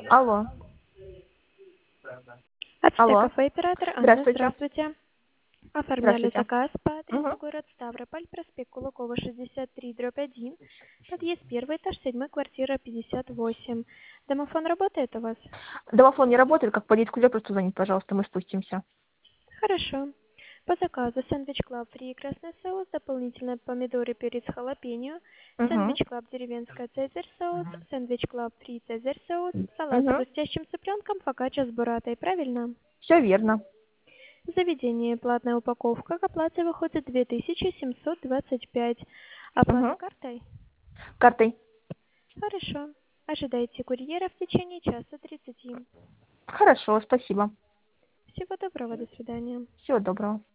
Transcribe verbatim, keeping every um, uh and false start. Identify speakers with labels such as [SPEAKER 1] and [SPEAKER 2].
[SPEAKER 1] Алло.
[SPEAKER 2] Ацтек
[SPEAKER 1] Алло.
[SPEAKER 2] кафе, оператор Анна,
[SPEAKER 1] Здравствуйте.
[SPEAKER 2] здравствуйте. Оформляли
[SPEAKER 1] Здравствуйте.
[SPEAKER 2] заказ по адресу
[SPEAKER 1] Мгм.
[SPEAKER 2] город Ставрополь, проспект Кулакова, шестьдесят три, дробь один, подъезд первый, этаж седьмой, квартира пятьдесят восемь. Домофон работает у вас?
[SPEAKER 1] Домофон не работает, как полиция, просто звонить, пожалуйста, мы спустимся.
[SPEAKER 2] Хорошо. По заказу сэндвич клаб фри красный соус, дополнительно помидоры, перец, халапеньо,
[SPEAKER 1] Угу.
[SPEAKER 2] сэндвич клаб деревенская цезарь соус, сэндвич клаб фри цезарь соус, салат с
[SPEAKER 1] Угу.
[SPEAKER 2] хрустящим цыпленком, фокачча с буратой. Правильно?
[SPEAKER 1] Все верно.
[SPEAKER 2] Заведение. Платная упаковка. К оплате выходит две тысячи семьсот двадцать пять. Оплата
[SPEAKER 1] Угу.
[SPEAKER 2] картой?
[SPEAKER 1] Картой.
[SPEAKER 2] Хорошо. Ожидайте курьера в течение часа тридцати.
[SPEAKER 1] Хорошо, спасибо.
[SPEAKER 2] Всего доброго. До свидания.
[SPEAKER 1] Всего доброго.